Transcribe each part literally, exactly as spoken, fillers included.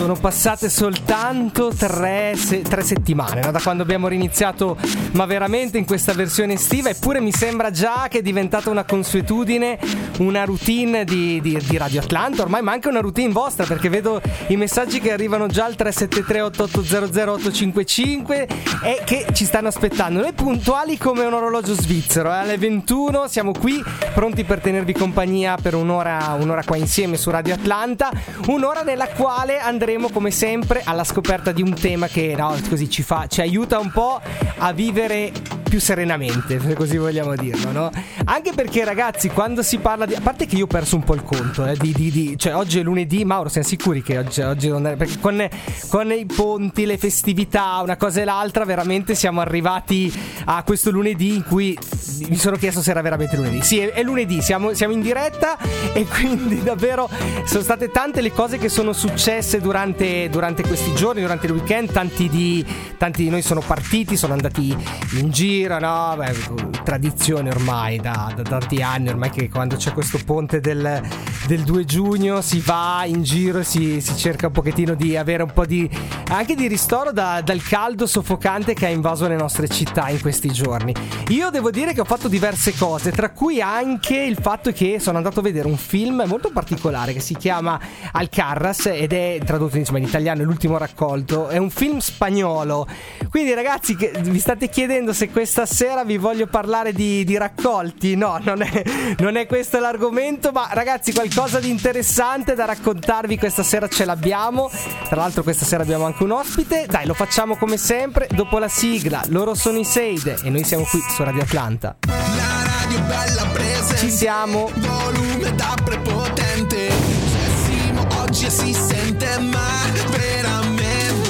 Sono passate soltanto tre, se- tre settimane, no? Da quando abbiamo riniziato, ma veramente in questa versione estiva. Eppure mi sembra già che è diventata una consuetudine, una routine di, di, di Radio Atlanta ormai, ma anche una routine vostra, perché vedo i messaggi che arrivano già al tre sette tre otto otto zero zero otto cinque cinque e che ci stanno aspettando. Noi puntuali come un orologio svizzero, eh? Alle ventuno siamo qui pronti per tenervi compagnia per un'ora, un'ora qua insieme su Radio Atlanta, un'ora nella quale andremo come sempre alla scoperta di un tema che, no, così ci fa, ci aiuta un po' a vivere più serenamente, se così vogliamo dirlo, no? Anche perché, ragazzi, quando si parla di, a parte che io ho perso un po' il conto, eh, di, di, di cioè oggi è lunedì, Mauro, siamo sicuri che oggi, oggi non è, perché con, con i ponti, le festività, una cosa e l'altra, veramente siamo arrivati a questo lunedì in cui mi sono chiesto se era veramente lunedì. Sì, è, è lunedì, siamo, siamo in diretta e quindi davvero sono state tante le cose che sono successe durante, durante questi giorni, durante il weekend. Tanti di, tanti di noi sono partiti, sono andati in giro, no? Beh, tradizione ormai da, da tanti anni, ormai, che quando c'è questo ponte del, del due giugno si va in giro e si, si cerca un pochettino di avere un po' di anche di ristoro da, dal caldo soffocante che ha invaso le nostre città in questi giorni. Io devo dire che ho fatto diverse cose, tra cui anche il fatto che sono andato a vedere un film molto particolare che si chiama Alcarràs ed è tradotto insomma in italiano, è l'ultimo raccolto, è un film spagnolo. Quindi, ragazzi, che vi state chiedendo se questa sera vi voglio parlare di, di raccolti? No, non è, non è questo l'argomento, ma ragazzi, qualcosa di interessante da raccontarvi questa sera ce l'abbiamo. Tra l'altro questa sera abbiamo anche un ospite. Dai, lo facciamo come sempre dopo la sigla. Loro sono i Seide e noi siamo qui su Radio Atlanta. La radio bella presente, ci siamo. Volume da prepotente, Simo oggi si sente ma veramente,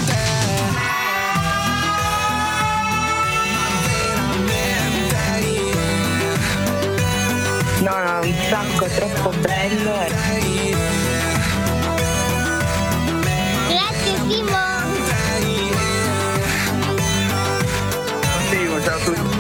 No, no, un sacco, è troppo bello. Grazie Simo. Simo, ciao a tutti.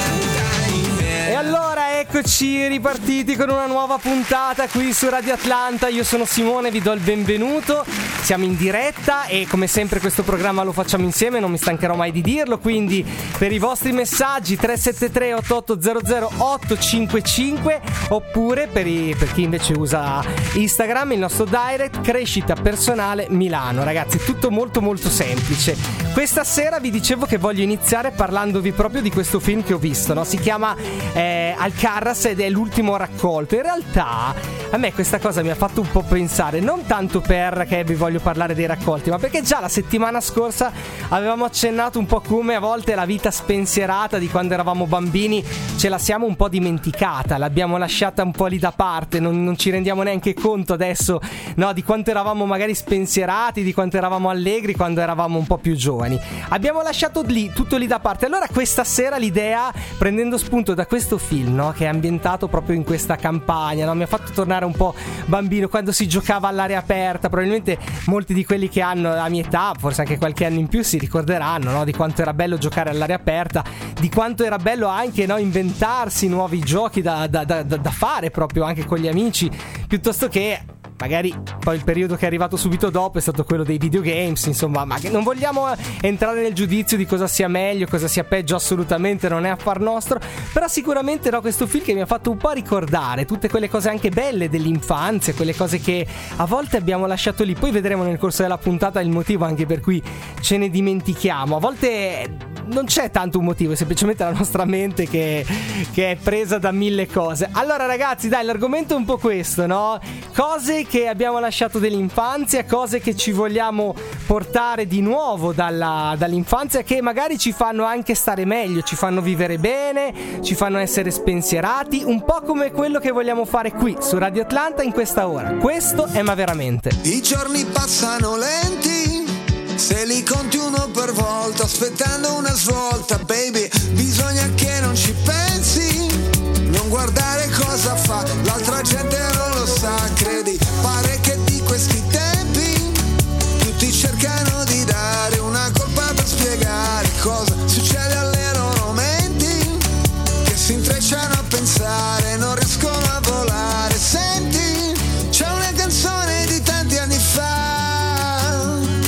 E allora eccoci ripartiti con una nuova puntata qui su Radio Atlanta. Io sono Simone, vi do il benvenuto. Siamo in diretta e come sempre questo programma lo facciamo insieme, non mi stancherò mai di dirlo, quindi per i vostri messaggi tre sette tre otto otto zero zero otto cinque cinque, oppure per, i, per chi invece usa Instagram, il nostro direct Crescita Personale Milano. Ragazzi, tutto molto molto semplice. Questa sera vi dicevo che voglio iniziare parlandovi proprio di questo film che ho visto, no? Si chiama eh, Alcarràs ed è l'ultimo raccolto. In realtà a me questa cosa mi ha fatto un po' pensare, non tanto perché vi voglio parlare dei raccolti, ma perché già la settimana scorsa avevamo accennato un po' come a volte la vita spensierata di quando eravamo bambini ce la siamo un po' dimenticata, l'abbiamo lasciata un po' lì da parte, non, non ci rendiamo neanche conto adesso, no, di quanto eravamo magari spensierati, di quanto eravamo allegri quando eravamo un po' più giovani. Abbiamo lasciato lì, tutto lì da parte. Allora questa sera l'idea, prendendo spunto da questo film, no, che è ambientato proprio in questa campagna, no, mi ha fatto tornare un po' bambino, quando si giocava all'aria aperta. Probabilmente molti di quelli che hanno la mia età, forse anche qualche anno in più, si ricorderanno, no, di quanto era bello giocare all'aria aperta, di quanto era bello anche, no, inventarsi nuovi giochi da, da, da, da fare proprio anche con gli amici, piuttosto che magari poi il periodo che è arrivato subito dopo è stato quello dei videogames, insomma. Ma che non vogliamo entrare nel giudizio di cosa sia meglio, cosa sia peggio, assolutamente non è affar nostro, però sicuramente, no, questo film che mi ha fatto un po' ricordare tutte quelle cose anche belle dell'infanzia, quelle cose che a volte abbiamo lasciato lì. Poi vedremo nel corso della puntata il motivo anche per cui ce ne dimentichiamo. A volte non c'è tanto un motivo, è semplicemente la nostra mente che, che è presa da mille cose. Allora ragazzi, dai, l'argomento è un po' questo, no? Cose che abbiamo lasciato dell'infanzia, cose che ci vogliamo portare di nuovo dalla, dall'infanzia, che magari ci fanno anche stare meglio, ci fanno vivere bene, ci fanno essere spensierati, un po' come quello che vogliamo fare qui su Radio Atlanta in questa ora. Questo è Ma Veramente. I giorni passano lenti, se li conti uno per volta, aspettando una svolta, baby, bisogna che non ci pensi, non guardare cosa fa, l'altra gente non lo sa, credi, pare che di questi tempi tutti cercano di dare una colpa per spiegare cosa succede alle loro menti, che si intrecciano a pensare, non riescono a volare. Senti, c'è una canzone di tanti anni fa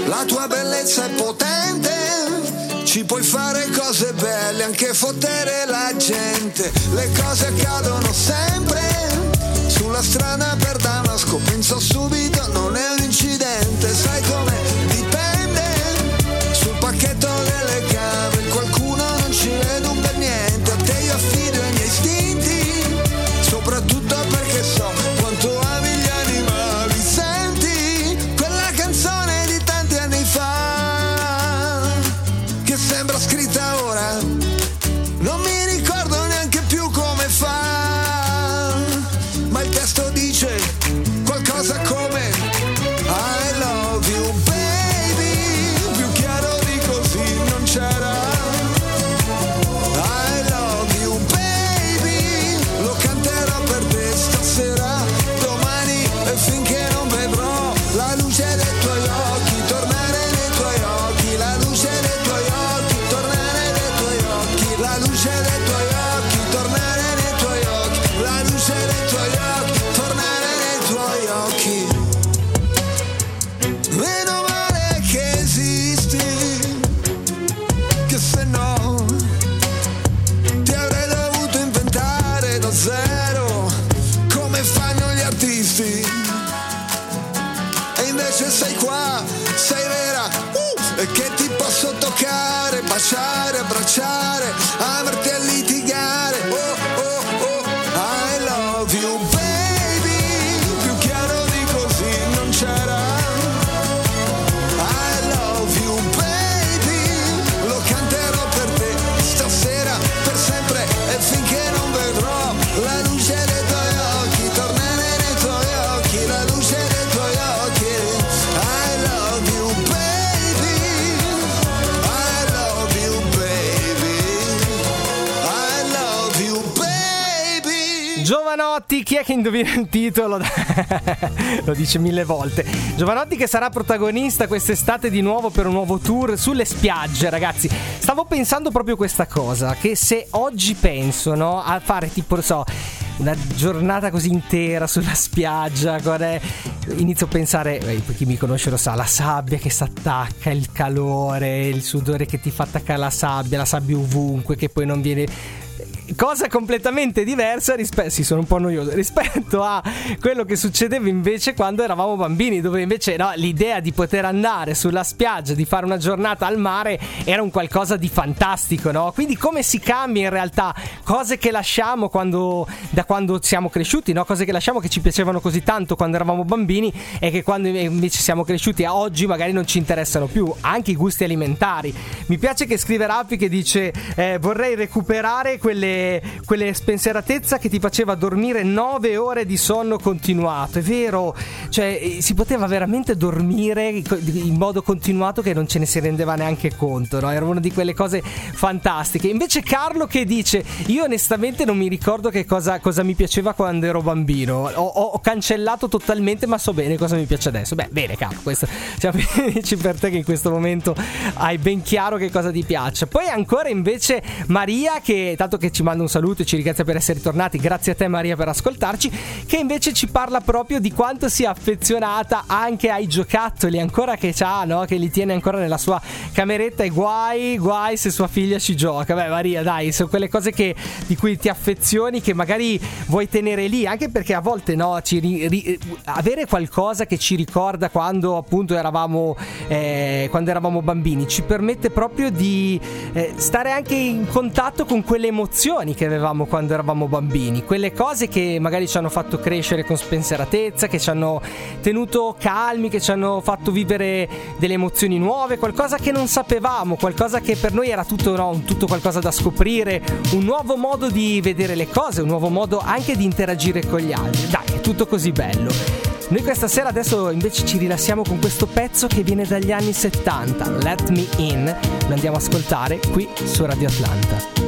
La tua bellezza è potente, ci puoi fare cose belle, anche fottere la gente. Le cose accadono sempre, sulla strada per Damasco penso subito non è un incidente. Sai come dipende, sul pacchetto delle cave qualcuno non ci vede un per niente. A te io affido i miei istinti, soprattutto perché so quanto ami gli animali. Senti quella canzone di tanti anni fa che sembra scritta ora, non mi ricordo neanche più come fa, ma il testo dice qualcosa come I love you baby, più chiaro di così non c'era. I love you baby, lo canterò per te stasera, domani e finché non vedrò la luce dei tuoi occhi, tornare nei tuoi occhi, la luce dei tuoi occhi, tornare nei tuoi occhi, la luce dei tuoi occhi, tornare nei tuoi occhi, la luce dei tuoi occhi, tornare nei tuoi occhi. Meno male che esisti, che se no ti avrei dovuto inventare da zero, come fanno gli artisti. E invece sei qua, sei vera, uh, e che ti posso toccare, baciare, abbracciare, amarti e litigare. Oh, oh, oh, I love you baby, più chiaro di così non c'era. I love you baby, lo canterò per te stasera, per sempre e finché non vedrò la luce dei tuoi occhi, tornare nei tuoi occhi, la luce dei tuoi occhi. I love you baby, I love you baby, I love you baby. Giovanotti, chi è che indovina il titolo? Lo dice mille volte. Giovanotti che sarà protagonista quest'estate di nuovo per un nuovo tour sulle spiagge, ragazzi. Stavo pensando proprio questa cosa, che se oggi penso, no, a fare tipo, non so, una giornata così intera sulla spiaggia, guarda, inizio a pensare, eh, chi mi conosce lo sa, la sabbia che si attacca, il calore, il sudore che ti fa attaccare la sabbia, la sabbia ovunque che poi non viene... Cosa completamente diversa rispetto, sì, sono un po' noioso, rispetto a quello che succedeva invece quando eravamo bambini, dove invece no, l'idea di poter andare sulla spiaggia, di fare una giornata al mare era un qualcosa di fantastico, no? Quindi come si cambia in realtà, cose che lasciamo quando, da quando siamo cresciuti, no? Cose che lasciamo che ci piacevano così tanto quando eravamo bambini e che quando invece siamo cresciuti a oggi magari non ci interessano più, anche i gusti alimentari. Mi piace che scrive Raffi che dice eh, vorrei recuperare quelle quelle spensieratezza che ti faceva dormire nove ore di sonno continuato. È vero, cioè si poteva veramente dormire in modo continuato che non ce ne si rendeva neanche conto, no? Era una di quelle cose fantastiche. Invece Carlo che dice io onestamente non mi ricordo che cosa, cosa mi piaceva quando ero bambino, ho, ho cancellato totalmente, ma so bene cosa mi piace adesso. Beh, bene Carlo, questo siamo felici per te che in questo momento hai ben chiaro che cosa ti piace. Poi ancora invece Maria, che tanto che ci manda un saluto e ci ringrazia per essere tornati, grazie a te Maria per ascoltarci, che invece ci parla proprio di quanto sia affezionata anche ai giocattoli ancora che c'ha, no? Che li tiene ancora nella sua cameretta, e guai guai se sua figlia ci gioca. Beh Maria, dai, sono quelle cose che, di cui ti affezioni, che magari vuoi tenere lì, anche perché a volte no, ci ri, ri, avere qualcosa che ci ricorda quando appunto eravamo eh, quando eravamo bambini ci permette proprio di eh, stare anche in contatto con quelle emozioni che avevamo quando eravamo bambini, quelle cose che magari ci hanno fatto crescere con spensieratezza, che ci hanno tenuto calmi, che ci hanno fatto vivere delle emozioni nuove, qualcosa che non sapevamo, qualcosa che per noi era tutto, no, un tutto qualcosa da scoprire, un nuovo modo di vedere le cose, un nuovo modo anche di interagire con gli altri. Dai, è tutto così bello. Noi questa sera adesso invece ci rilassiamo con questo pezzo che viene dagli anni settanta, Let Me In, lo andiamo a ascoltare qui su Radio Atlanta.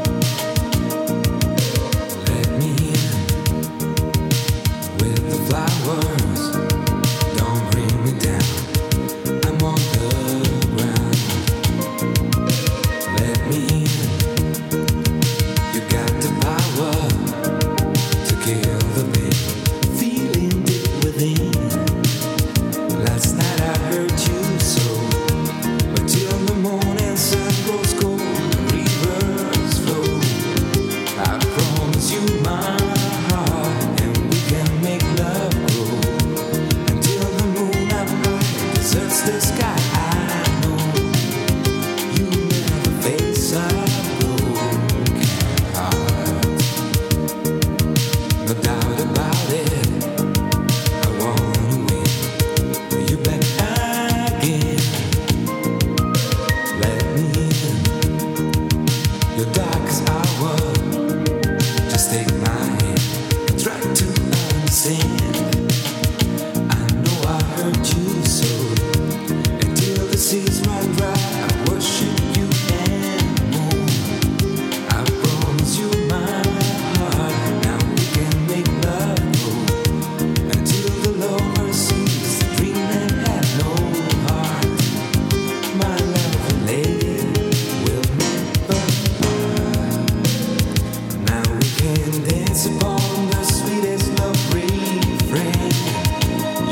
Flowers don't bring me down. I'm on the ground. Let me in. You got the power to kill the pain. Feeling deep within. Last night I hurt you so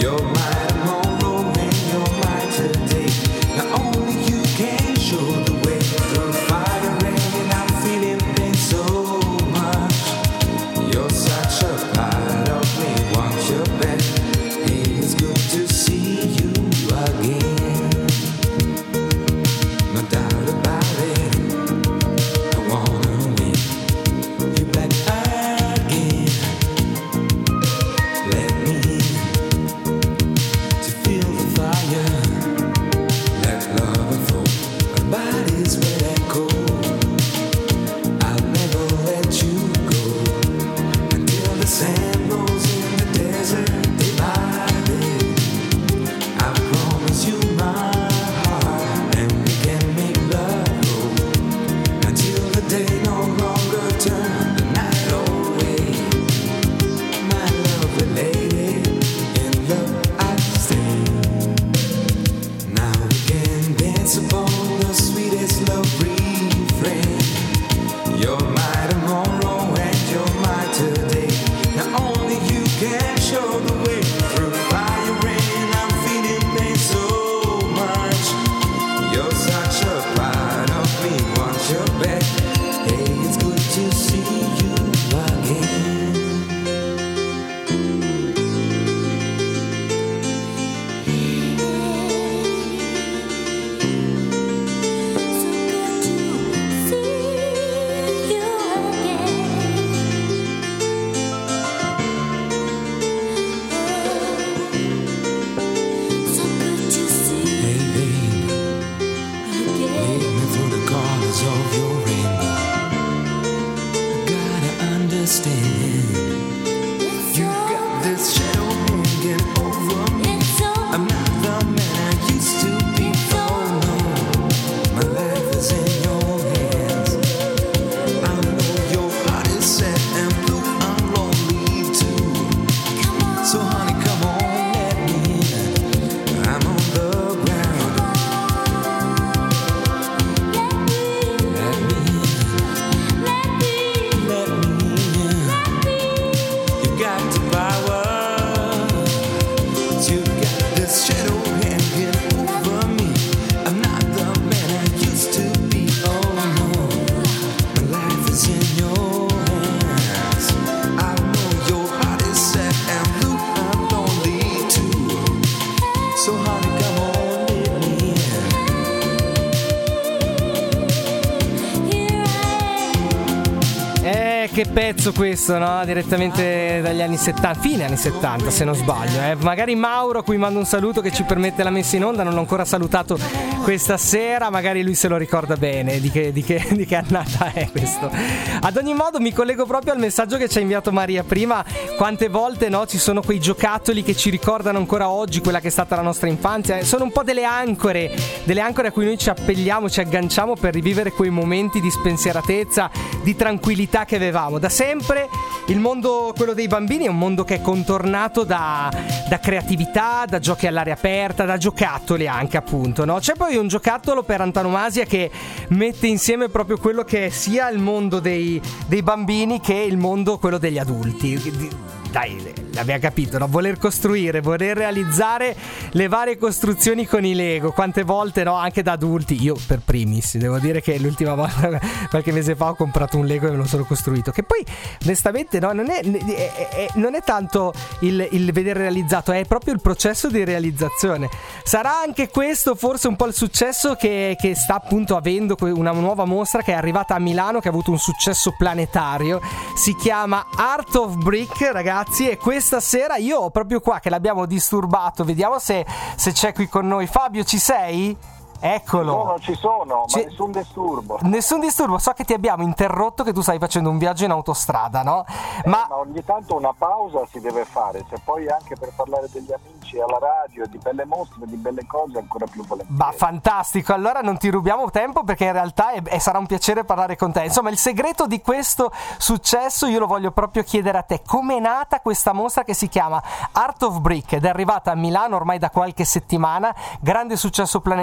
Che pezzo questo, no? Direttamente dagli anni settanta, fine anni settanta se non sbaglio, eh? Magari Mauro, a cui mando un saluto, che ci permette la messa in onda, non l'ho ancora salutato questa sera, magari lui se lo ricorda bene di che, di che, di che annata è questo. Ad ogni modo mi collego proprio al messaggio che ci ha inviato Maria prima. Quante volte, no, ci sono quei giocattoli che ci ricordano ancora oggi quella che è stata la nostra infanzia, sono un po' delle ancore, delle ancore a cui noi ci appelliamo, ci agganciamo per rivivere quei momenti di spensieratezza, di tranquillità che avevamo. Da sempre il mondo, quello dei bambini, è un mondo che è contornato da, da creatività, da giochi all'aria aperta, da giocattoli anche, appunto, no? C'è poi un giocattolo per antonomasia che mette insieme proprio quello che è sia il mondo dei, dei bambini che il mondo quello degli adulti. Dai, l'abbiamo capito, no? Voler costruire, voler realizzare le varie costruzioni con i Lego. Quante volte, no? Anche da adulti, io per primis, devo dire che l'ultima volta, qualche mese fa, ho comprato un Lego e me lo sono costruito. Che poi, onestamente, no, non è, è, è, non è tanto il, il vedere realizzato, è proprio il processo di realizzazione. Sarà anche questo forse un po' il successo che, che sta appunto avendo una nuova mostra che è arrivata a Milano, che ha avuto un successo planetario. Si chiama Art of Brick, ragazzi. E questa sera io ho proprio qua che l'abbiamo disturbato, vediamo se, se c'è qui con noi. Fabio, ci sei? Eccolo. Ci sono, ci sono, ci... ma nessun disturbo. Nessun disturbo, so che ti abbiamo interrotto, che tu stai facendo un viaggio in autostrada, no? Eh, ma... ma ogni tanto una pausa si deve fare, se poi anche per parlare degli amici alla radio, di belle mostre, di belle cose, ancora più volentieri. Ma fantastico, allora non ti rubiamo tempo, perché in realtà è, è, sarà un piacere parlare con te. Insomma, il segreto di questo successo io lo voglio proprio chiedere a te. Com'è nata questa mostra che si chiama Art of Brick ed è arrivata a Milano ormai da qualche settimana? Grande successo planetario, grande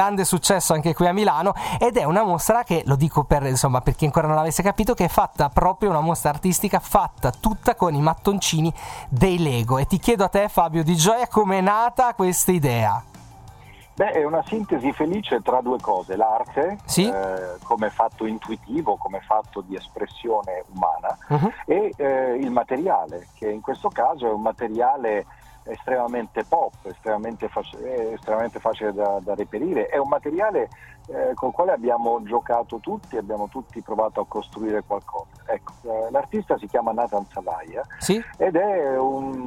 grande successo anche qui a Milano, ed è una mostra che, lo dico per insomma per chi ancora non l'avesse capito, che è fatta proprio una mostra artistica fatta tutta con i mattoncini dei Lego. E ti chiedo a te, Fabio Di Gioia, come è nata questa idea? Beh, è una sintesi felice tra due cose: l'arte, sì? eh, come fatto intuitivo, come fatto di espressione umana, uh-huh. e eh, il materiale, che in questo caso è un materiale estremamente pop, estremamente, fac- estremamente facile da, da reperire. È un materiale eh, col quale abbiamo giocato tutti, abbiamo tutti provato a costruire qualcosa. Ecco, eh, l'artista si chiama Nathan Zavaya, sì? ed è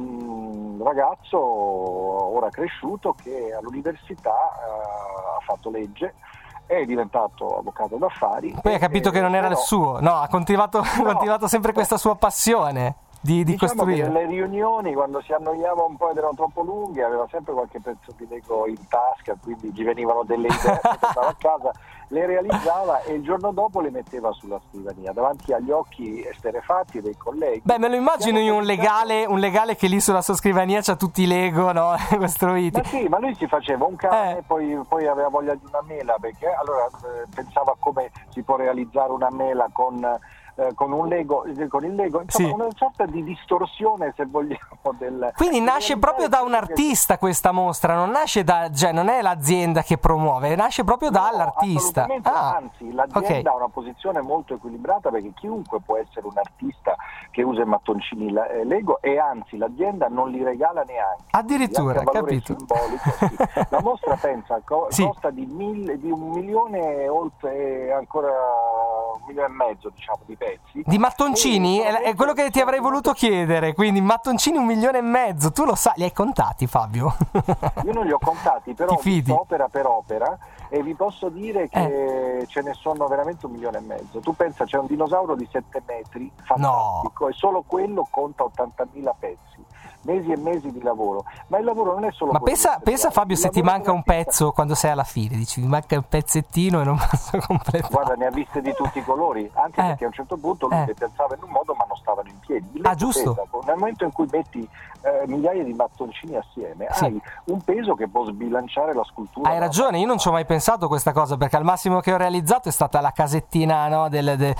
un ragazzo ora cresciuto che all'università eh, ha fatto legge, è diventato avvocato d'affari. Poi ha capito e, che non era però, il suo, no, ha coltivato, no, coltivato sempre questa sua passione di, di diciamo costruire. che nelle riunioni, quando si annoiava un po' ed erano troppo lunghe, aveva sempre qualche pezzo di Lego in tasca, quindi gli venivano delle idee, tornava a casa, le realizzava e il giorno dopo le metteva sulla scrivania davanti agli occhi esterrefatti dei colleghi. Beh, me lo immagino io un legale, un legale che lì sulla sua scrivania c'ha tutti i Lego, no? costruiti. Ma sì, ma lui si faceva un cane, eh. poi, poi aveva voglia di una mela, perché allora eh, pensava come si può realizzare una mela con eh, con un Lego, con il Lego, insomma, sì. una sorta di distorsione, se vogliamo, del... Quindi nasce proprio da un artista questa mostra, non nasce da, cioè non è l'azienda che promuove, nasce proprio no, dall'artista. Ah, anzi, l'azienda okay. ha una posizione molto equilibrata, perché chiunque può essere un artista che usa i mattoncini Lego, e anzi l'azienda non li regala neanche. Addirittura, capito. Simbolico, sì. La mostra, pensa, co- sì. costa di, mille, di un milione, oltre ancora un milione e mezzo, diciamo, di pezzi. Di mattoncini? È, è quello che ti avrei voluto chiedere, quindi mattoncini un milione e mezzo, tu lo sai, li hai contati, Fabio? Io non li ho contati, però Ti fidi? opera per opera, e vi posso dire che eh. ce ne sono veramente un milione e mezzo. Tu pensa, c'è un dinosauro di sette metri, fantastico, no. e solo quello conta ottantamila pezzi. Mesi e mesi di lavoro, ma il lavoro non è solo ma quello. pensa, pensa Fabio, se ti manca un pezzo quando sei alla fine, dici mi manca un pezzettino e non posso completare. Guarda, ne ha viste di tutti i colori, anche eh. perché a un certo punto lui eh. le pensava in un modo ma non stavano in piedi. Ah, giusto. Pesa, nel momento in cui metti eh, migliaia di mattoncini assieme, sì. hai un peso che può sbilanciare la scultura. Hai ragione, io non ci ho mai pensato a questa cosa, perché al massimo che ho realizzato è stata la casettina, no, del, de...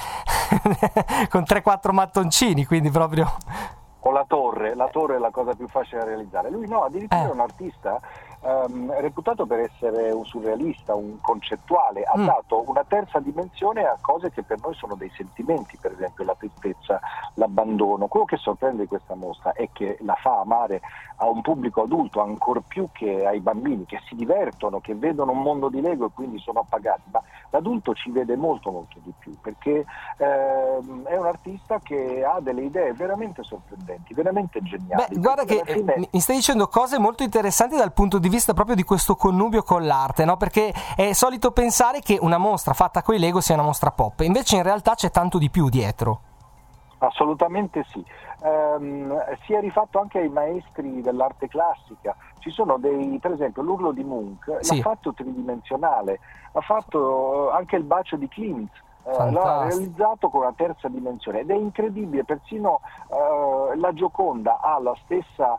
con tre quattro mattoncini, quindi proprio... O la torre, la torre è la cosa più facile da realizzare. Lui no, addirittura eh. è un artista um, reputato per essere un surrealista, un concettuale, ha mm. dato una terza dimensione a cose che per noi sono dei sentimenti, per esempio la tristezza, l'abbandono. Quello che sorprende di questa mostra è che la fa amare a un pubblico adulto ancor più che ai bambini, che si divertono, che vedono un mondo di Lego e quindi sono appagati, ma l'adulto ci vede molto molto di più, perché ehm, è un artista che ha delle idee veramente sorprendenti, veramente geniali. Beh, guarda che fine... mi stai dicendo cose molto interessanti dal punto di vista proprio di questo connubio con l'arte, no? Perché è solito pensare che una mostra fatta coi Lego sia una mostra pop, invece in realtà c'è tanto di più dietro. Assolutamente sì, um, si è rifatto anche ai maestri dell'arte classica. Ci sono dei, per esempio l'Urlo di Munch, sì. l'ha fatto tridimensionale, ha fatto anche il Bacio di Klimt, uh, l'ha realizzato con una terza dimensione, ed è incredibile, persino uh, la Gioconda ha la stessa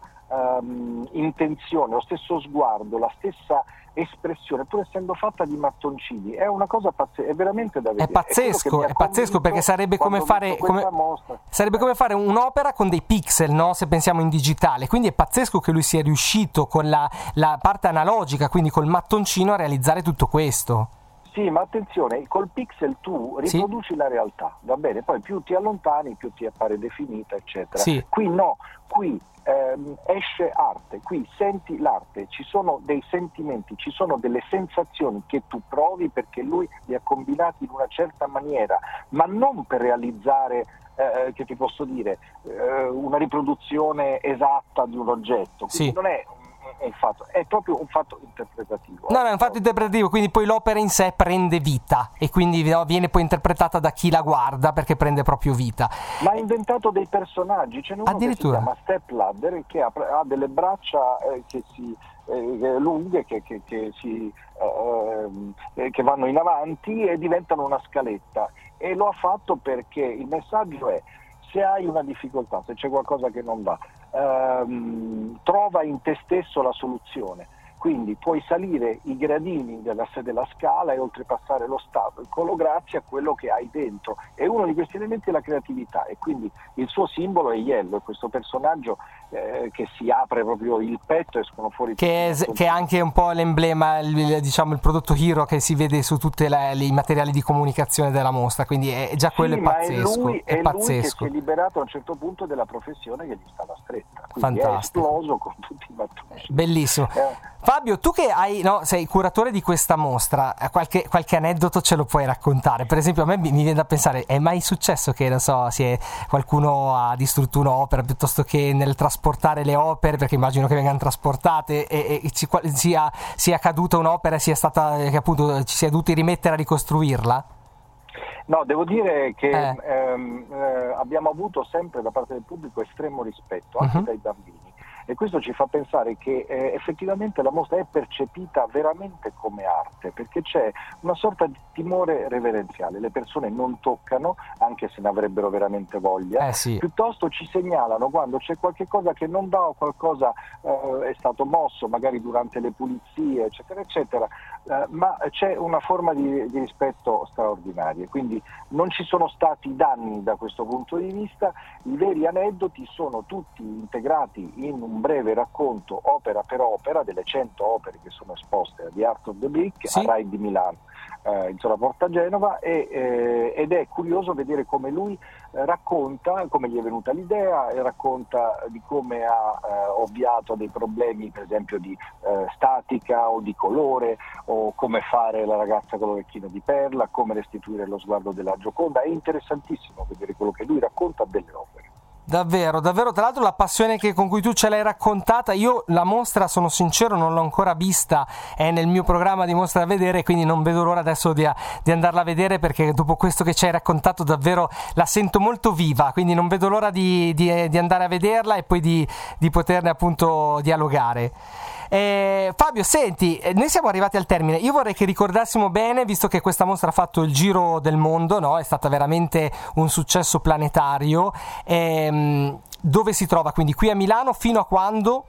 um, intenzione, lo stesso sguardo, la stessa espressione, pur essendo fatta di mattoncini. È una cosa pazzesca, è veramente da vedere. È pazzesco, è, è pazzesco, perché sarebbe come fare come, sarebbe come fare un'opera con dei pixel, no? Se pensiamo in digitale. Quindi è pazzesco che lui sia riuscito con la, la parte analogica, quindi col mattoncino, a realizzare tutto questo. Sì, ma attenzione, col pixel tu riproduci sì. la realtà, va bene? Poi più ti allontani, più ti appare definita, eccetera. Sì. Qui no, qui ehm, esce arte, qui senti l'arte, ci sono dei sentimenti, ci sono delle sensazioni che tu provi perché lui li ha combinati in una certa maniera, ma non per realizzare, eh, che ti posso dire, eh, una riproduzione esatta di un oggetto. Quindi sì. non è un fatto, è proprio un fatto interpretativo. No, no, è un fatto interpretativo, quindi poi l'opera in sé prende vita e quindi no, viene poi interpretata da chi la guarda, perché prende proprio vita. Ma ha inventato dei personaggi, c'è uno che si chiama Stepladder, che ha, ha delle braccia eh, che si eh, lunghe che, che, che, si, eh, che vanno in avanti e diventano una scaletta, e lo ha fatto perché il messaggio è: se hai una difficoltà, se c'è qualcosa che non va, ehm, trova in te stesso la soluzione. quindi puoi salire i gradini della, della scala e oltrepassare l'ostacolo grazie a quello che hai dentro, e uno di questi elementi è la creatività, e quindi il suo simbolo è Yellow, questo personaggio eh, che si apre proprio il petto e escono fuori che è, che è anche un po' l'emblema, il, diciamo il prodotto hero che si vede su tutti i materiali di comunicazione della mostra, quindi è già quello sì, è pazzesco, è lui, è, è pazzesco. Lui che si è liberato a un certo punto della professione che gli stava stretta, quindi fantastico, è esploso con tutti i mattucci. Bellissimo. Eh. Fabio, tu che hai, no, sei curatore di questa mostra, qualche, qualche aneddoto ce lo puoi raccontare? Per esempio, a me mi viene da pensare, è mai successo che, non so, si è, qualcuno ha distrutto un'opera piuttosto che nel trasportare le opere, perché immagino che vengano trasportate, e, e ci, sia, sia caduta un'opera e sia stata, che appunto ci si è dovuti rimettere a ricostruirla? No, devo dire che eh. ehm, eh, abbiamo avuto sempre da parte del pubblico estremo rispetto, anche uh-huh. dai bambini. E questo ci fa pensare che eh, effettivamente la mostra è percepita veramente come arte, perché c'è una sorta di timore reverenziale, le persone non toccano, anche se ne avrebbero veramente voglia, eh sì. piuttosto ci segnalano quando c'è qualche cosa che non va o qualcosa eh, è stato mosso, magari durante le pulizie, eccetera, eccetera, eh, ma c'è una forma di, di rispetto straordinaria, quindi non ci sono stati danni da questo punto di vista, i veri aneddoti sono tutti integrati in un breve racconto opera per opera delle cento opere che sono esposte a The Art of the Brick, sì. a Rai di Milano, eh, in zona Porta Genova, e, eh, ed è curioso vedere come lui eh, racconta, come gli è venuta l'idea, e racconta di come ha eh, ovviato a dei problemi, per esempio di eh, statica o di colore, o come fare la ragazza con l'orecchino di perla, come restituire lo sguardo della Gioconda. È interessantissimo vedere quello che lui racconta delle opere. Davvero, davvero, tra l'altro la passione che, con cui tu ce l'hai raccontata, io la mostra, sono sincero, non l'ho ancora vista, è nel mio programma di mostra da vedere, quindi non vedo l'ora adesso di, di andarla a vedere, perché dopo questo che ci hai raccontato davvero la sento molto viva, quindi non vedo l'ora di, di, di andare a vederla e poi di, di poterne appunto dialogare. Eh, Fabio, senti, noi siamo arrivati al termine. Io vorrei che ricordassimo bene, visto che questa mostra ha fatto il giro del mondo, no? È stata veramente un successo planetario. Ehm, dove si trova? Quindi qui a Milano fino a quando?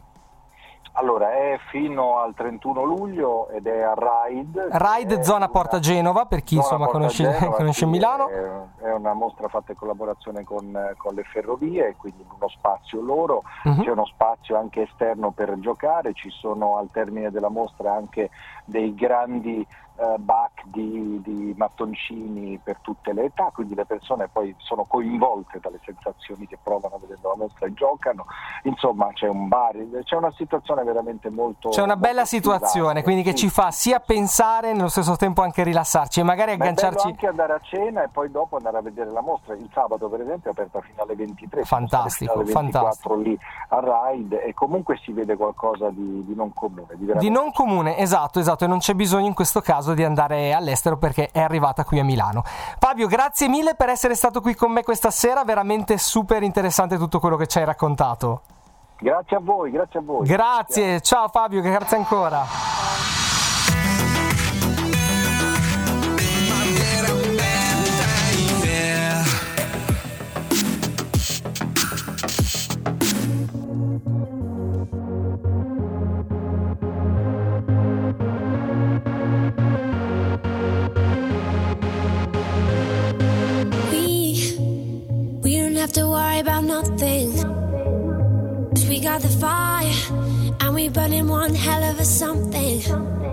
Allora, è fino al trentuno luglio ed è a Ride. Ride, zona Porta Genova, per chi insomma conosce, Genova, conosce Milano. È, è una mostra fatta in collaborazione con, con le ferrovie, quindi uno spazio loro, uh-huh. c'è uno spazio anche esterno per giocare, ci sono al termine della mostra anche dei grandi uh, back di, di mattoncini per tutte le età, quindi le persone poi sono coinvolte dalle sensazioni che provano vedendo la mostra e giocano. Insomma, c'è un bar, c'è una situazione veramente molto... C'è una bella molto situazione, scusate. quindi che sì. ci fa sia pensare, nello stesso tempo anche rilassarci e magari Ma agganciarci... è bello anche andare a cena e poi dopo andare a vedere la mostra. Il sabato, per esempio, è aperta fino alle ventitré. Fantastico, fino alle ventiquattro fantastico. Lì a Ride, e comunque si vede qualcosa di, di non comune. Di, di non comune, esatto, esatto, e non c'è bisogno in questo caso di andare all'estero perché è arrivata qui a Milano. Fabio, grazie mille per essere stato qui con me questa sera, veramente super interessante tutto quello che ci hai raccontato. Grazie a voi, grazie a voi. Grazie, grazie. Ciao Fabio, grazie ancora. Have to worry about nothing. We got the fire and we burning one hell of a something.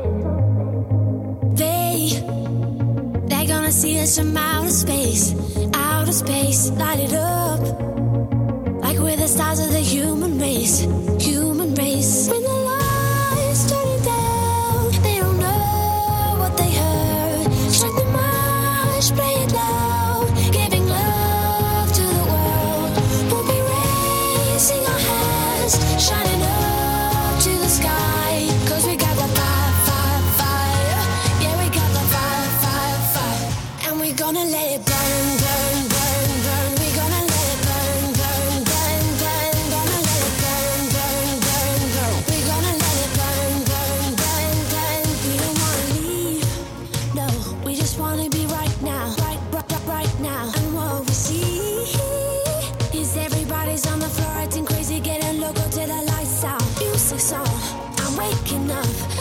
They, they're gonna see us from outer space, outer space, light it up like we're the stars of the human race, human race. When the lights turning down, they don't know what they heard. Strike the march, play it loud, giving love to the world. We'll be raising our hands, shining up to the sky, 'cause we got the fire, fire, fire. Yeah, we got the fire, fire, fire. And we're gonna let it burn, burn, burn, burn. We're gonna let it burn, burn, burn, burn. Gonna let it burn, burn, burn, burn. We're gonna let it burn, burn, burn, burn. We don't wanna leave, no. We just wanna be right now, right, right, right, right now. And what we see is everybody's on the floor acting crazy, getting loco till the lights out. Music's on, I'm waking up.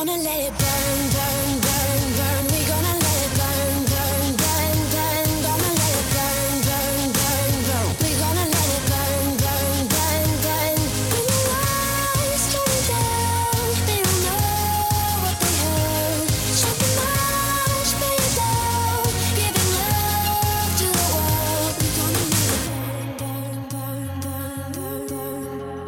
gonna let it burn, burn, burn, burn. We gonna let it burn, burn, burn, burn. Gonna let it burn, burn, burn, burn. We gonna let it burn, burn, burn, burn. When the lights turn down, they don't know what they heard. Shut the match, play it down, giving love to the world. We gonna let it burn, burn, burn, burn, burn,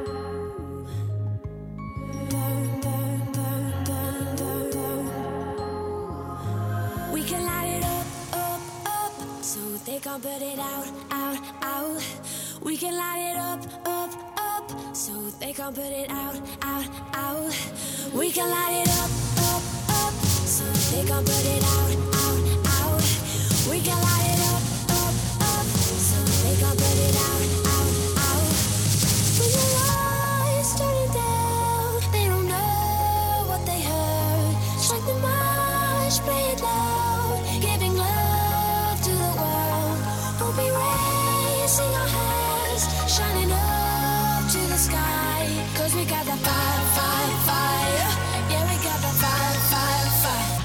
burn. We can light it up, up, up, so they can't put it out, out, out. We can light it up, up, up, so they can't put it out, out, out. We can light it up, up, up, so they can't put it out, out, out. We can light it up, up, up, so they can't put it out, out, out. When the lights turn down, they don't know what they heard. Strike the match, play it loud, giving love to the world. We'll be raising our hands, shining up to the sky. Cause we got the fire, fire, fire. Yeah, we got the fire, fire, fire.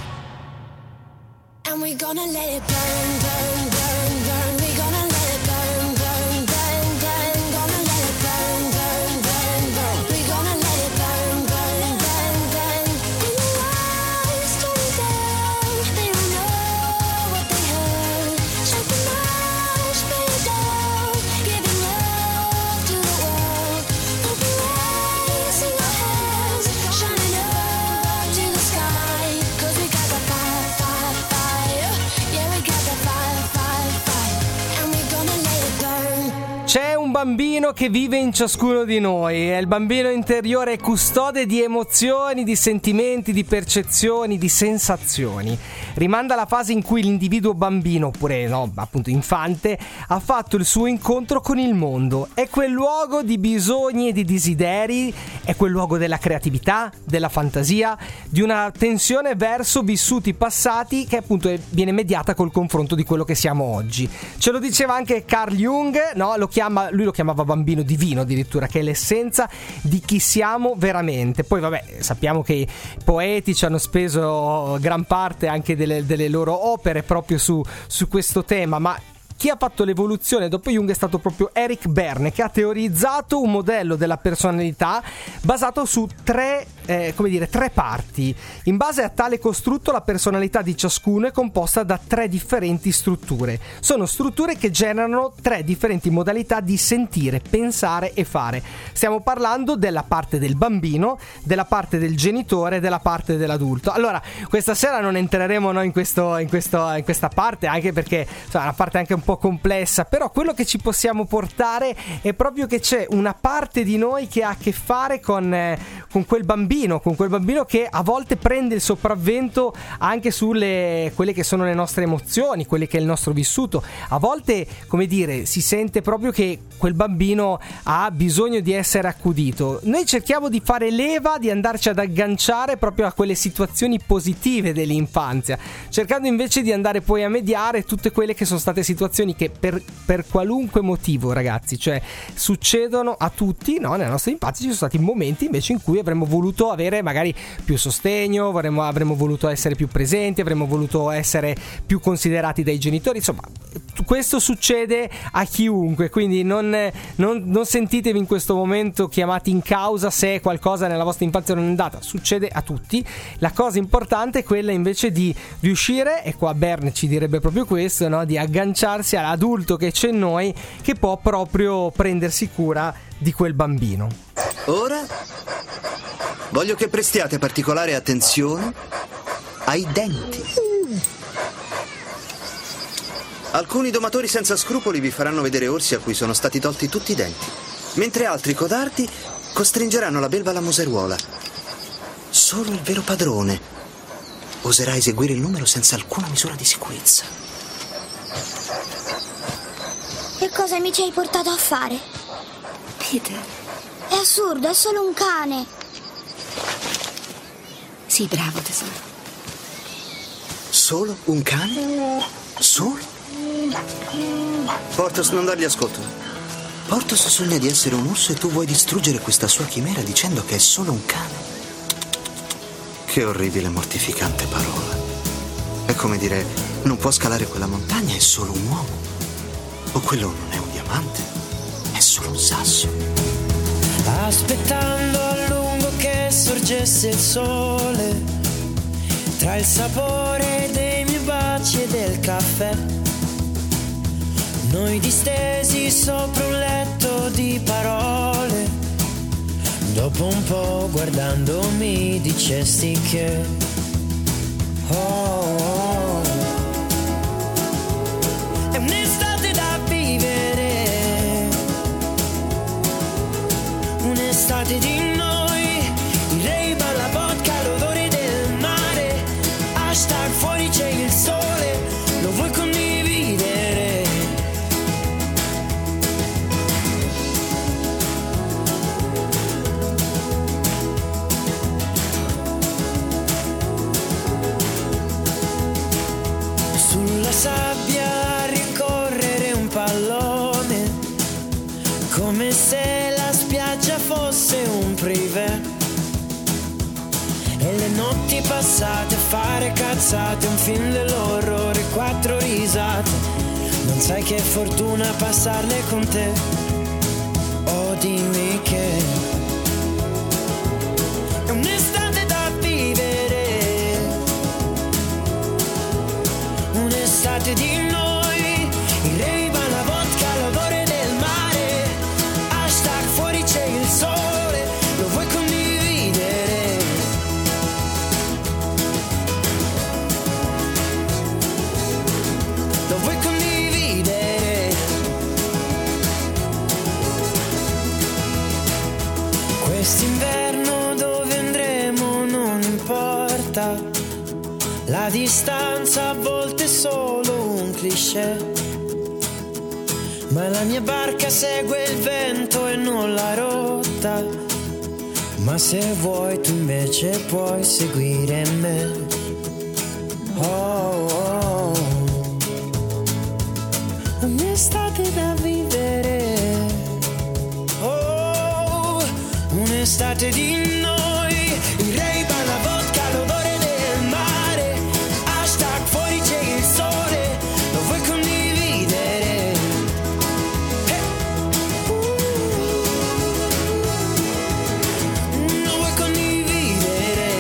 And we gonna let it burn, burn, burn, burn. We gonna let it burn, burn, burn, burn. Gonna let it burn, burn, burn, burn. We gonna let it burn, burn, burn, burn. When the lights turn down, they don't know what they heard. Strike the match, play it down, giving love to the world. We'll be raising our hands, shining up to the sky. Cause we got the fire, fire, fire. Yeah, we got the fire, fire, fire. And we gonna let it burn. C'è un bambino che vive in ciascuno di noi, è il bambino interiore custode di emozioni, di sentimenti, di percezioni, di sensazioni. Rimanda alla fase in cui l'individuo bambino, oppure no, appunto infante, ha fatto il suo incontro con il mondo. È quel luogo di bisogni e di desideri, è quel luogo della creatività, della fantasia, di una tensione verso vissuti passati che appunto viene mediata col confronto di quello che siamo oggi. Ce lo diceva anche Carl Jung, no? Lo chiama, lui lo chiamava bambino divino addirittura, che è l'essenza di chi siamo veramente. Poi vabbè, sappiamo che i poeti ci hanno speso gran parte anche delle, delle loro opere proprio su, su questo tema, ma chi ha fatto l'evoluzione dopo Jung è stato proprio Eric Berne, che ha teorizzato un modello della personalità basato su tre, eh, come dire, tre parti. In base a tale costrutto la personalità di ciascuno è composta da tre differenti strutture. Sono strutture che generano tre differenti modalità di sentire, pensare e fare. Stiamo parlando della parte del bambino, della parte del genitore e della parte dell'adulto. Allora, questa sera non entreremo noi in, questo, in, questo, in questa parte, anche perché insomma, è una parte anche un po' complessa, però quello che ci possiamo portare è proprio che c'è una parte di noi che ha a che fare con, eh, con quel bambino, con quel bambino che a volte prende il sopravvento anche sulle quelle che sono le nostre emozioni, quelle che è il nostro vissuto. A volte, come dire, si sente proprio che quel bambino ha bisogno di essere accudito. Noi cerchiamo di fare leva, di andarci ad agganciare proprio a quelle situazioni positive dell'infanzia, cercando invece di andare poi a mediare tutte quelle che sono state situazioni che per, per qualunque motivo, ragazzi, cioè succedono a tutti, no? Nella nostra infanzia ci sono stati momenti invece in cui avremmo voluto avere magari più sostegno, avremmo, avremmo voluto essere più presenti, avremmo voluto essere più considerati dai genitori. Insomma, questo succede a chiunque, quindi non, non, non sentitevi in questo momento chiamati in causa se qualcosa nella vostra infanzia non è andata. Succede a tutti. La cosa importante è quella invece di riuscire, e qua Berne ci direbbe proprio questo, no? Di agganciarsi all'adulto che c'è in noi, che può proprio prendersi cura di quel bambino. Ora voglio che prestiate particolare attenzione ai denti. Alcuni domatori senza scrupoli vi faranno vedere orsi a cui sono stati tolti tutti i denti, mentre altri codardi costringeranno la belva alla museruola. Solo il vero padrone oserà eseguire il numero senza alcuna misura di sicurezza. Che cosa mi ci hai portato a fare? Peter. È assurdo, è solo un cane. Sì, bravo tesoro. Solo un cane? Solo? Porthos, non dargli ascolto. Porthos sogna di essere un orso e tu vuoi distruggere questa sua chimera dicendo che è solo un cane. Che orribile, mortificante parola. È come dire, non può scalare quella montagna, è solo un uomo. O quello non è un diamante, è solo un sasso. Aspettando a lungo che sorgesse il sole, tra il sapore dei miei baci e del caffè, noi distesi sopra un letto di parole. Dopo un po' guardandomi dicesti che oh, oh, è un'estate da vivere, un'estate di noi, il Ray-Ban, la vodka, l'odore del mare, hashtag fuori c'è il sole, lo vuoi condividere? Sabbia a ricorrere un pallone, come se la spiaggia fosse un privé, e le notti passate a fare cazzate, un film dell'orrore, quattro risate, non sai che fortuna passarle con te. Oh, dimmi che è un'estate da vivere, un'estate di noi, il Ray-Ban, la vodka, l'odore del mare, hashtag fuori c'è il sole, lo vuoi condividere? Lo vuoi condividere? Quest'inverno dove andremo non importa, la distanza a volte è solo un cliché, ma la mia barca segue il vento e non la rotta, ma se vuoi tu invece puoi seguire me. Oh, oh, un'estate da vivere, oh, un'estate di noi, il Ray-Ban, la vodka, l'odore del mare, fuori c'è il sole, lo vuoi condividere? Hey. Uh, lo vuoi condividere?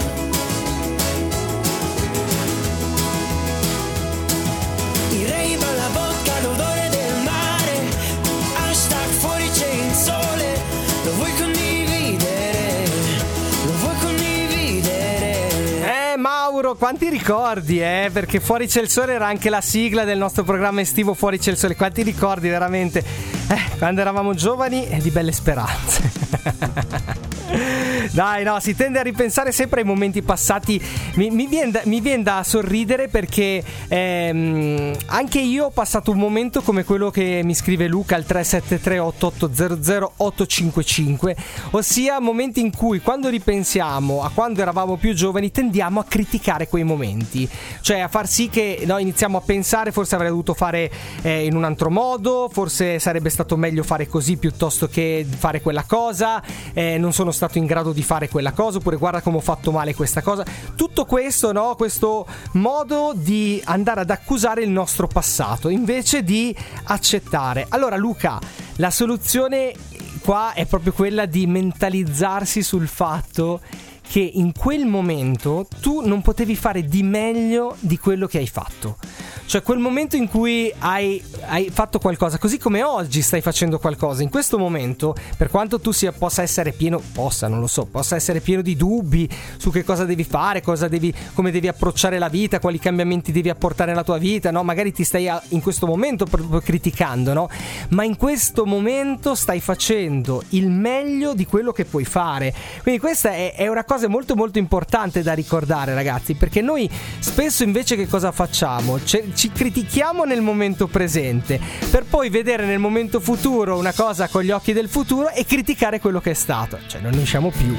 Il Ray-Ban, la vodka, l'odore del mare, hashtag fuori c'è il sole, lo vuoi condividere? Lo vuoi condividere? Eh Mauro, quanti ricordi, eh? Perché Fuori c'è il sole era anche la sigla del nostro programma estivo Fuori c'è il sole. Quanti ricordi veramente, eh, quando eravamo giovani e di belle speranze. Dai, no, si tende a ripensare sempre ai momenti passati. Mi, mi viene da, mi viene da sorridere perché ehm, anche io ho passato un momento come quello che mi scrive Luca al tre sette tre otto otto zero zero otto cinque cinque, ossia momenti in cui, quando ripensiamo a quando eravamo più giovani, tendiamo a criticare quei momenti, cioè a far sì che noi iniziamo a pensare forse avrei dovuto fare eh, in un altro modo, forse sarebbe stato meglio fare così piuttosto che fare quella cosa, eh, non sono stato in grado di fare quella cosa, oppure guarda come ho fatto male questa cosa. Tutto questo, no? Questo modo di andare ad accusare il nostro passato invece di accettare. Allora Luca, la soluzione qua è proprio quella di mentalizzarsi sul fatto che in quel momento tu non potevi fare di meglio di quello che hai fatto. Cioè quel momento in cui hai, hai fatto qualcosa, così come oggi stai facendo qualcosa, in questo momento, per quanto tu sia, possa essere pieno, possa, non lo so, possa essere pieno di dubbi su che cosa devi fare, cosa devi, come devi approcciare la vita, quali cambiamenti devi apportare alla tua vita, no? Magari ti stai a, in questo momento proprio criticando, no? Ma in questo momento stai facendo il meglio di quello che puoi fare. Quindi questa è, è una cosa molto molto importante da ricordare, ragazzi, perché noi spesso invece che cosa facciamo? C'è, ci critichiamo nel momento presente per poi vedere nel momento futuro una cosa con gli occhi del futuro e criticare quello che è stato. Cioè non ne usciamo più.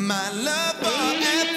my love forever.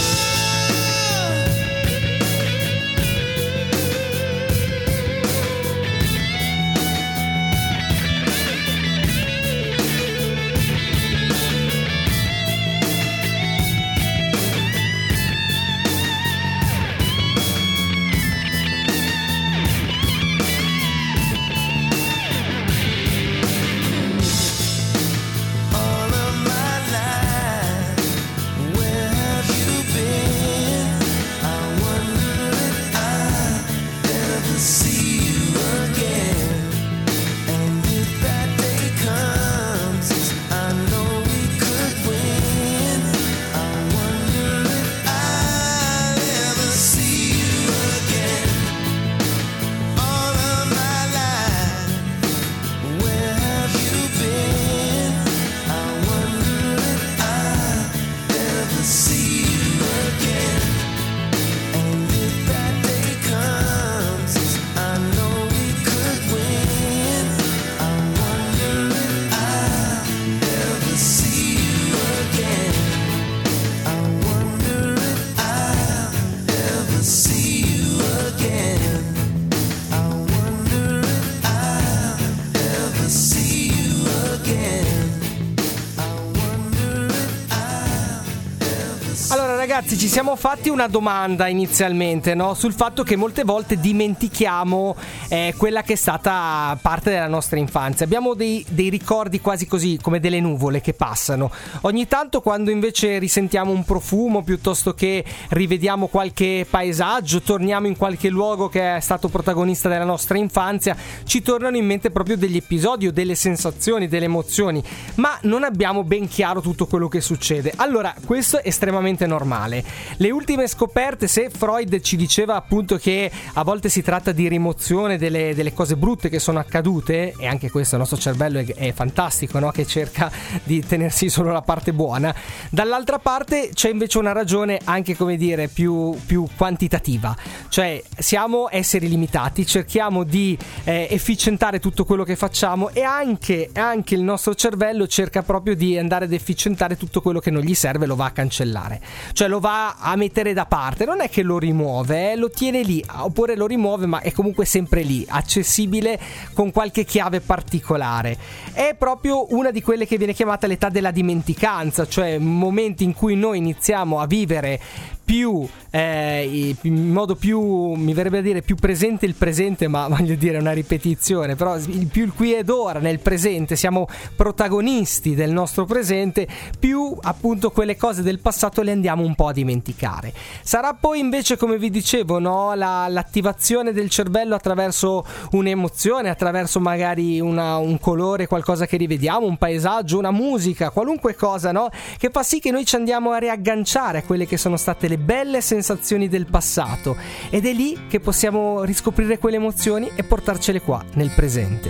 Ragazzi, ci siamo fatti una domanda inizialmente, no? Sul fatto che molte volte dimentichiamo eh, quella che è stata parte della nostra infanzia. Abbiamo dei, dei ricordi quasi così, come delle nuvole che passano. Ogni tanto, quando invece risentiamo un profumo, piuttosto che rivediamo qualche paesaggio, torniamo in qualche luogo che è stato protagonista della nostra infanzia, ci tornano in mente proprio degli episodi o delle sensazioni, delle emozioni, ma non abbiamo ben chiaro tutto quello che succede. Allora, questo è estremamente normale. Le ultime scoperte, se Freud ci diceva appunto che a volte si tratta di rimozione delle, delle cose brutte che sono accadute, e anche questo il nostro cervello è, è fantastico, no? Che cerca di tenersi solo la parte buona, dall'altra parte c'è invece una ragione anche, come dire, più, più quantitativa, cioè siamo esseri limitati, cerchiamo di eh, efficientare tutto quello che facciamo, e anche, anche il nostro cervello cerca proprio di andare ad efficientare tutto quello che non gli serve, lo va a cancellare, cioè lo va a mettere da parte, non è che lo rimuove, eh, lo tiene lì, oppure lo rimuove, ma è comunque sempre lì, accessibile con qualche chiave particolare. È proprio una di quelle che viene chiamata l'età della dimenticanza, cioè momenti in cui noi iniziamo a vivere più eh, in modo più, mi verrebbe a dire, più presente il presente, ma voglio dire una ripetizione, però il più il qui ed ora nel presente, siamo protagonisti del nostro presente, più appunto quelle cose del passato le andiamo un po' a dimenticare. Sarà poi invece, come vi dicevo, no, la, l'attivazione del cervello attraverso un'emozione, attraverso magari una, un colore, qualcosa che rivediamo, un paesaggio, una musica, qualunque cosa, no, che fa sì che noi ci andiamo a riagganciare a quelle che sono state le belle sensazioni del passato, ed è lì che possiamo riscoprire quelle emozioni e portarcele qua nel presente.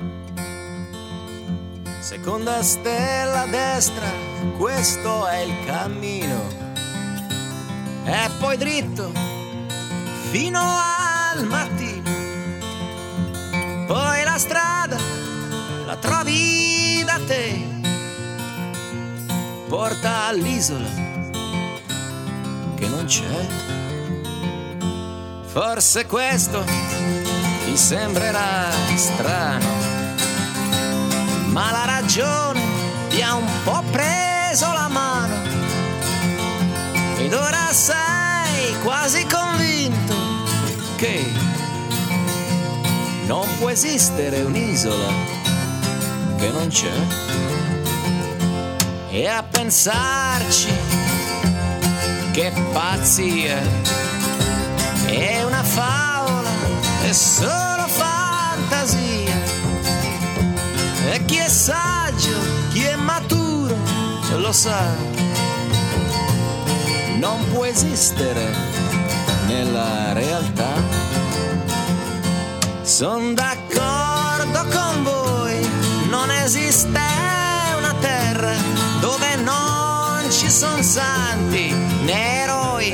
Seconda stella a destra, questo è il cammino, e poi dritto fino al mattino, poi la strada la trovi da te, porta all'isola che non c'è. Forse questo ti sembrerà strano, ma la ragione ti ha un po' preso la mano, ed ora sei quasi convinto che non può esistere un'isola che non c'è. E a pensarci, che pazzia, è una favola, è solo fantasia, e chi è saggio, chi è maturo lo sa, non può esistere nella realtà. Son d'accordo con voi, non esiste una terra dove non ci son santi né eroi,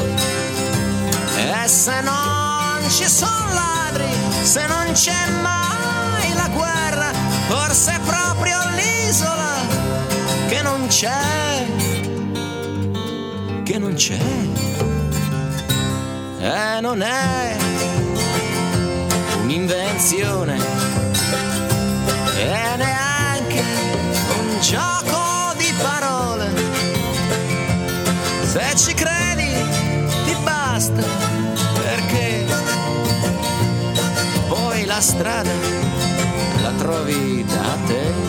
e se non ci son ladri, se non c'è mai la guerra, forse è proprio l'isola che non c'è. che non c'è, e non è un'invenzione e neanche un gioco di parole. Se ci credi ti basta, perché poi la strada la trovi da te.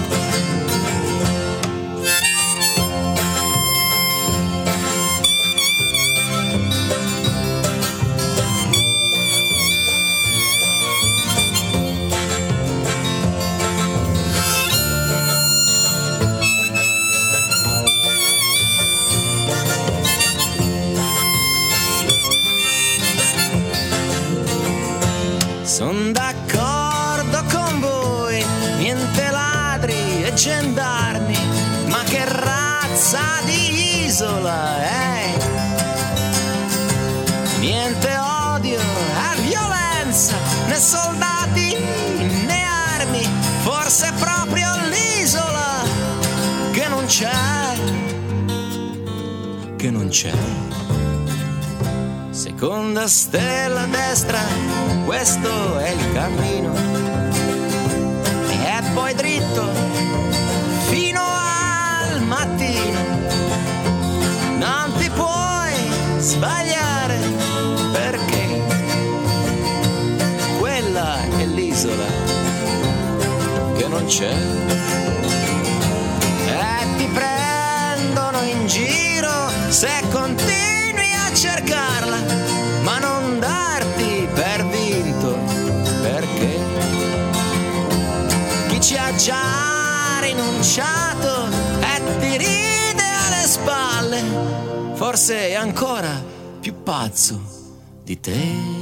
Son d'accordo con voi, niente ladri e gendarmi, ma che razza di isola è? Niente odio e violenza, né soldati né armi, forse è proprio l'isola che non c'è, che non c'è. Seconda stella a destra, questo è il cammino, e poi dritto fino al mattino. Non ti puoi sbagliare, perché quella è l'isola che non c'è. E ti prendono in giro se continui a cercarla, ma non darti per vinto, perché chi ci ha già rinunciato e ti ride alle spalle, forse è ancora più pazzo di te.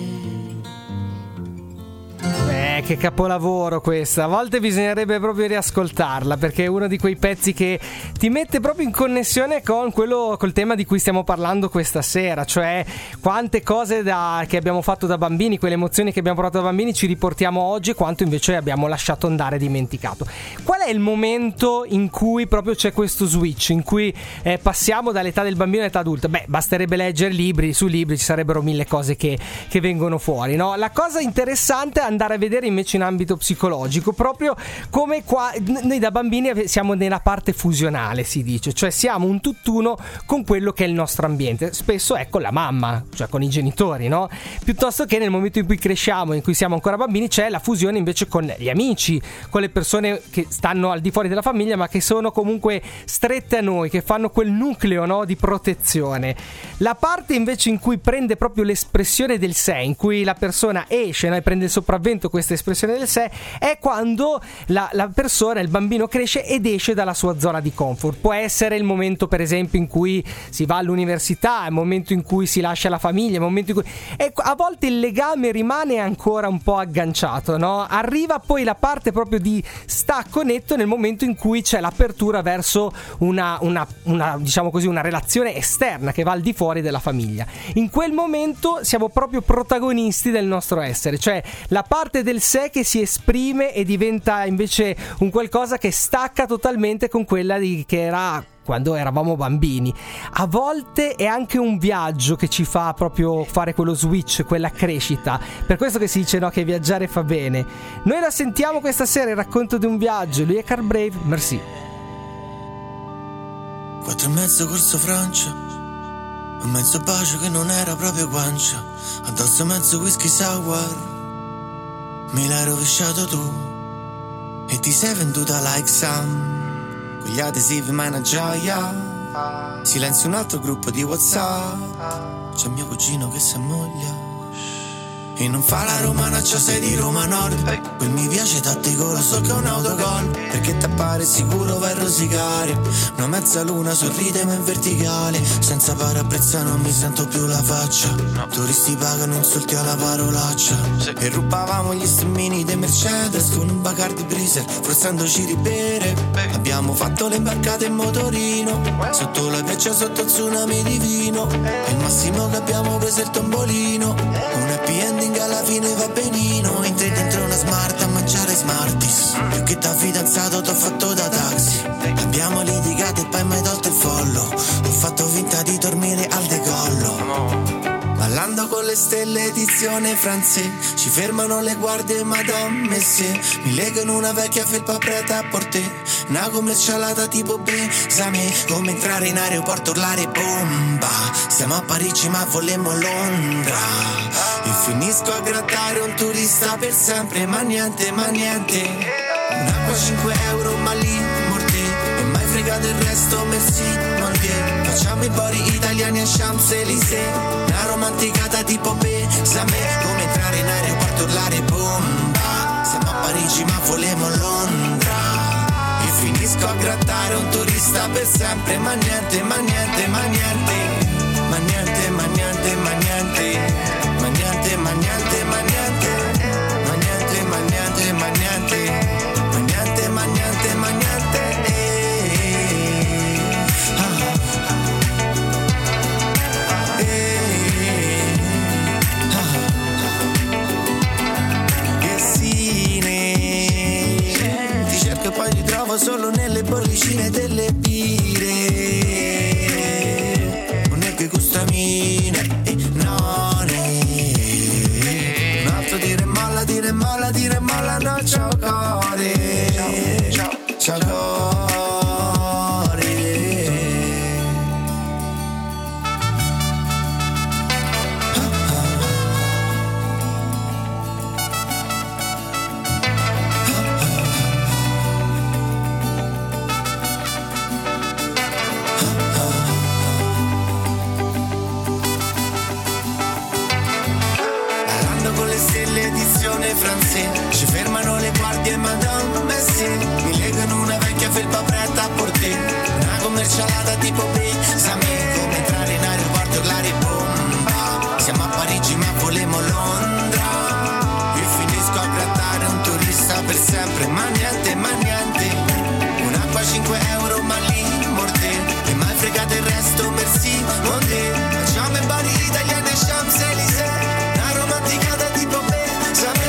Eh, che capolavoro questa. A volte bisognerebbe proprio riascoltarla, perché è uno di quei pezzi che ti mette proprio in connessione con quello, col tema di cui stiamo parlando questa sera, cioè quante cose da, che abbiamo fatto da bambini, quelle emozioni che abbiamo provato da bambini ci riportiamo oggi, e quanto invece abbiamo lasciato andare e dimenticato. Qual è il momento in cui proprio c'è questo switch, in cui eh, passiamo dall'età del bambino all'età adulta? Beh, basterebbe leggere libri, su libri ci sarebbero mille cose che, che vengono fuori, no? La cosa interessante è andare a vedere invece in ambito psicologico proprio come qua noi da bambini siamo nella parte fusionale, si dice, cioè siamo un tutt'uno con quello che è il nostro ambiente, spesso è con la mamma, cioè con i genitori, no? Piuttosto che nel momento in cui cresciamo, in cui siamo ancora bambini, c'è la fusione invece con gli amici, con le persone che stanno al di fuori della famiglia ma che sono comunque strette a noi, che fanno quel nucleo, no, di protezione. La parte invece in cui prende proprio l'espressione del sé, in cui la persona esce, no, e prende il sopravvento questa espressione del sé, è quando la, la persona, il bambino cresce ed esce dalla sua zona di comfort. Può essere il momento per esempio in cui si va all'università, il momento in cui si lascia la famiglia, il momento in cui e a volte il legame rimane ancora un po' agganciato, no? Arriva poi la parte proprio di stacco netto nel momento in cui c'è l'apertura verso una, una, una diciamo così, una relazione esterna che va al di fuori della famiglia. In quel momento siamo proprio protagonisti del nostro essere, cioè la parte del sé che si esprime e diventa invece un qualcosa che stacca totalmente con quella di, che era quando eravamo bambini. A volte è anche un viaggio che ci fa proprio fare quello switch, quella crescita. Per questo che si dice, no, che viaggiare fa bene. Noi la sentiamo questa sera, il racconto di un viaggio. Lui è Carl Brave, merci. Quattro e mezzo corso Francia, un mezzo bacio che non era proprio guancia, addosso mezzo whisky sour. Me l'hai rovesciato tu e ti sei venduta like Sam. Con gli adesivi ma è una gioia. Silenzio un altro gruppo di WhatsApp. C'è mio cugino che si ammoglia e non fa la romanaccia, sei di Roma Nord. Quel mi piace tattico, lo so che è un autogol, perché t'appare sicuro vai a rosicare. Una mezza luna sorride ma in verticale, senza parabrezza non mi sento più la faccia. Turisti pagano insulti alla parolaccia. E rubavamo gli stemmini dei Mercedes con un Bacardi Breezer, forzandoci di bere. Abbiamo fatto le imbarcate in motorino, sotto la pioggia, sotto il tsunami di vino. E il massimo che abbiamo preso è il tombolino. Un happy ending alla fine va benino. Entri dentro una smart a mangiare Smarties, più che da fidanzato t'ho fatto da taxi. Abbiamo litigato e poi mi hai tolto il follow. Ho fatto finta di dormire al decano. le stelle edizione francese. Ci fermano le guardie Madame Messier. Mi legano una vecchia felpa preta a porter. Una commercialata tipo Besame. Come entrare in aeroporto, urlare bomba. Siamo a Parigi ma volemmo Londra. E finisco a grattare un turista per sempre. Ma niente, ma niente. Un'acqua cinque euro ma lì morte. E mai fregato il resto, merci, non tie. Facciamo i bori italiani a Champs-Élysées. Una romanticata tipo Besame. Come entrare in aeroporto, urlare bomba. Siamo a Parigi ma volemmo Londra. E finisco a grattare un turista per sempre. Ma niente, ma niente, ma niente. Ma niente, ma niente, ma niente. Ma niente, ma niente, ma niente. Ma niente, ma niente, ma niente. Ma niente, ma niente, ma niente. Poi li trovo solo nelle bollicine delle bire. Non è che gustamine, eh, no, ne. Un altro dire molla, dire molla, dire molla, no, ciao core. Ciao, ciao, ciao core. Francese. Ci fermano le guardie Madame Messier. Mi legano una vecchia felpa preta a porter. Una commercialata tipo Besame. Come entrare in aeroporto, urlare bomba. Siamo a Parigi ma volemmo Londra. Io finisco a grattare un turista per sempre. Ma niente, ma niente. Un'acqua cinque euro ma lì morte. E mai fregato il resto, merci, non te. Facciamo i bari italiani a Champs-Élysées. Una romanticata tipo Besame.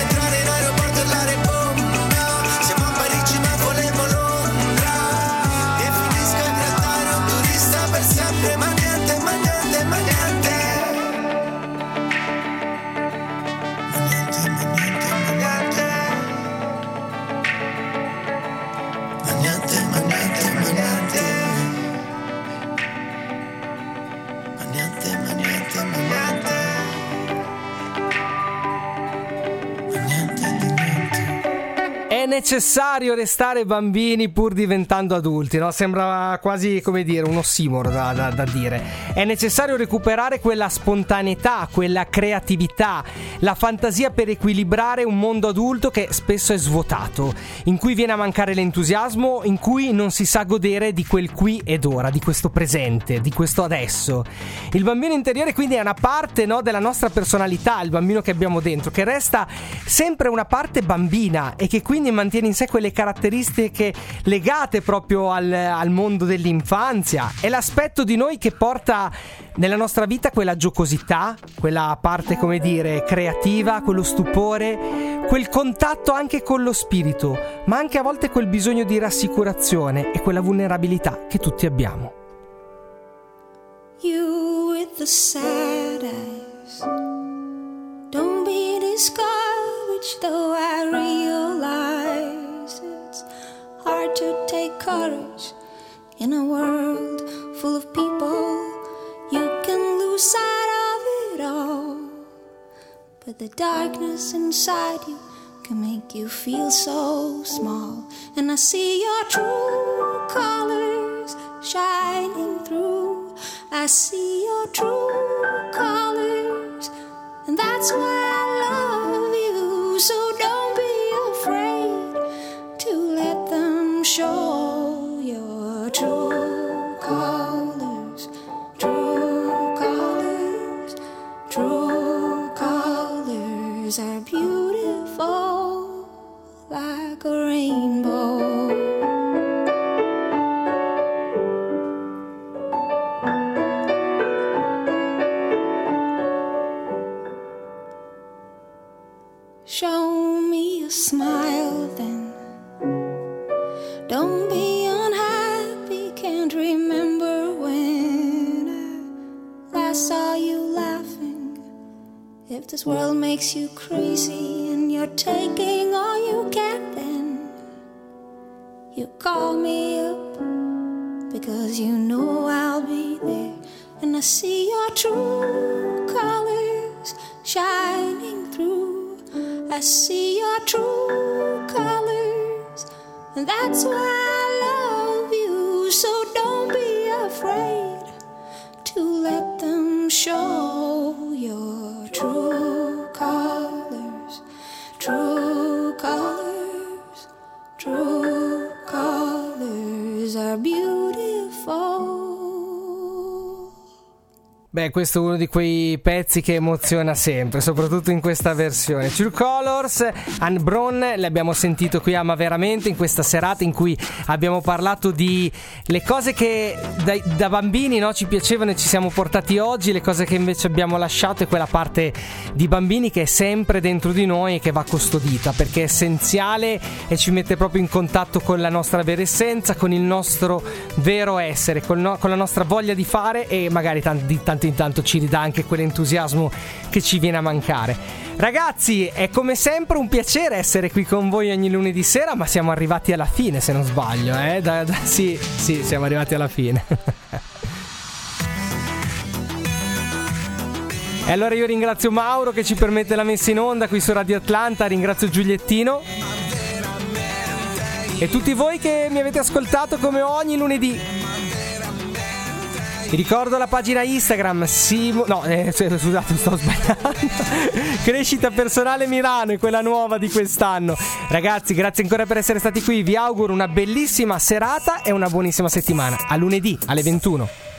È necessario restare bambini pur diventando adulti, no? Sembra quasi, come dire, un ossimoro da, da, da dire. È necessario recuperare quella spontaneità, quella creatività, la fantasia per equilibrare un mondo adulto che spesso è svuotato, in cui viene a mancare l'entusiasmo, in cui non si sa godere di quel qui ed ora, di questo presente, di questo adesso. Il bambino interiore quindi è una parte, no, della nostra personalità, il bambino che abbiamo dentro, che resta sempre una parte bambina e che quindi mantiene in sé quelle caratteristiche legate proprio al, al mondo dell'infanzia. È l'aspetto di noi che porta nella nostra vita quella giocosità, quella parte, come dire, creativa, quello stupore, quel contatto anche con lo spirito, ma anche a volte quel bisogno di rassicurazione e quella vulnerabilità che tutti abbiamo. You with the sad eyes, don't be discouraged, though I realize it's hard to take courage in a world full of people. You can lose sight of it all, but the darkness inside you can make you feel so small. And I see your true colors shining through. I see your true colors, and that's why I love you. So don't be afraid to let them show your true colors. True colors, true colors are beautiful like a rainbow. Show me a smile then. Don't be unhappy, can't remember when I last saw you laughing If this world makes you crazy and you're taking all you can, then you call me up, because you know I'll be there. And I see your true colors shining through. I see your true colors, and that's why I love you. So don't be afraid to let them show your true colors, true colors, true colors are beautiful. Beh, questo è uno di quei pezzi che emoziona sempre, soprattutto in questa versione. True Colors, Anne Brown, l'abbiamo sentito qui ama veramente in questa serata in cui abbiamo parlato di le cose che da, da bambini, no, ci piacevano e ci siamo portati oggi, le cose che invece abbiamo lasciato, e quella parte di bambini che è sempre dentro di noi e che va custodita, perché è essenziale e ci mette proprio in contatto con la nostra vera essenza, con il nostro vero essere, con, no, con la nostra voglia di fare, e magari tanti, di tanti intanto ci ridà anche quell'entusiasmo che ci viene a mancare. Ragazzi, è come sempre un piacere essere qui con voi ogni lunedì sera, ma siamo arrivati alla fine, se non sbaglio, eh? Da, da, sì, sì, siamo arrivati alla fine. E allora io ringrazio Mauro che ci permette la messa in onda qui su Radio Atlanta, ringrazio Giuliettino e tutti voi che mi avete ascoltato come ogni lunedì. Vi ricordo la pagina Instagram Simo... No, eh, scusate, sto sbagliando. Crescita Personale Milano è quella nuova di quest'anno. Ragazzi, grazie ancora per essere stati qui. Vi auguro una bellissima serata e una buonissima settimana. A lunedì alle ventuno.